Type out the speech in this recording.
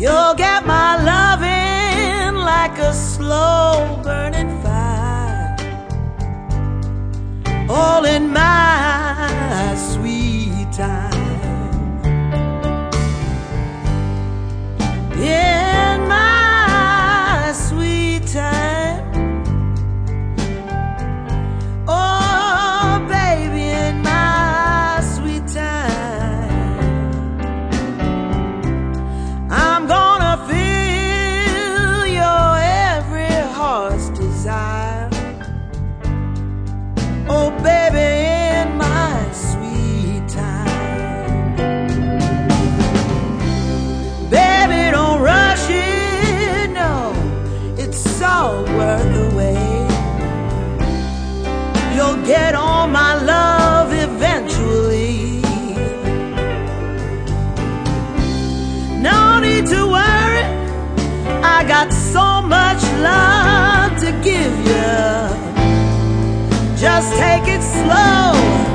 You'll get my loving like a slow burning fire, all in my sweet time. In my sweet time. Oh, baby, in my sweet time. I'm gonna fill your every heart's desire. Oh, baby, in my sweet time. Baby, don't rush it, no, it's all worth the wait. You'll get all my love eventually. No need to worry, I got so much love to give you. Just take it slow.